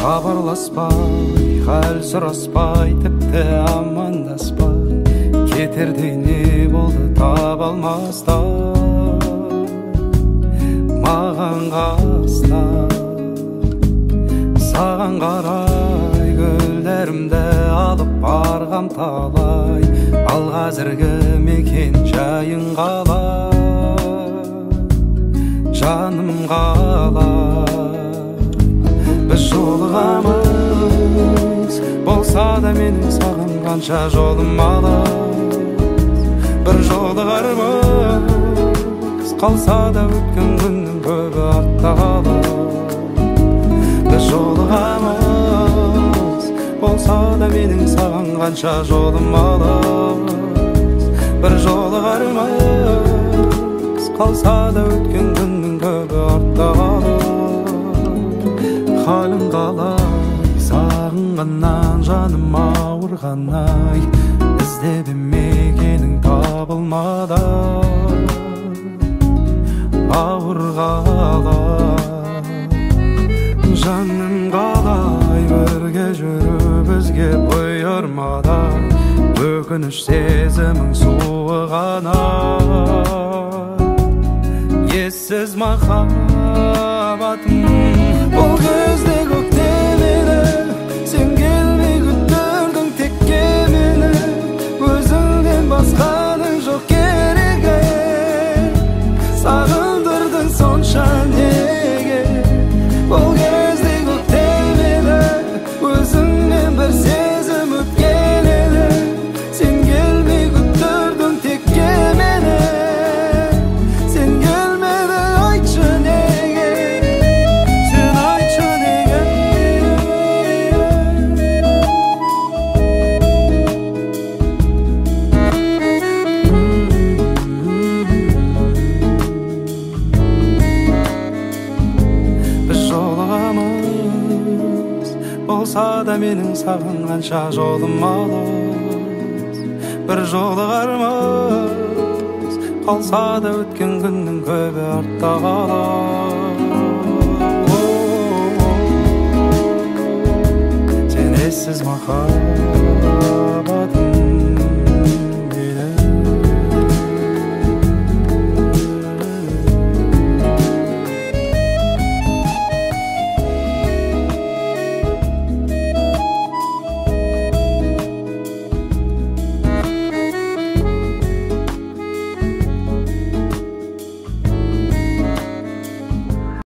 хабарласпай, хәл сұраспай, тіпті амандаспай, кетердей не болды таба алмаста, маған қаста. Саған қарай гүлдерімді алып барғам талай, ал қазіргі мекен жайың қалай, жаным қалай. Біз жолығамыз, болса да менің саған қанша жолым алыс. Бір жолығармыз, қалса да өткен күннің көбі артта қалар. Біз жолығамыз, болса да менің саған қанша жолым алыс. Бір жолығармыз, қалса да өткен күннің көбі артта қалар. Халің қалай, сағынғаннан жаным ауырғандай, іздеп мекенің табылмады, ауыр қалай. Жаным қалай, бірге жүру бізге бұйырмады, өкініш сезімің суығана. Ессіз махаббатым, бұл кезде көктем еді, сен келмей күттірдің текке мені. Өзіңнен басқаның жоқ керегі, сағындырдың сонша неге. Бұл кезде көктем еді, өзіңнен бір сезім өткен еді, сен келмей күттірдің текке мені. Сен келмеді, айтшы неге, сен айтшы неге. Біз жолығамыз, болса да менің саған қанша жолым алыс. Бір жолығармыз, қалса да өткен күннің көбі артта қалар. Сен ессіз махаббат.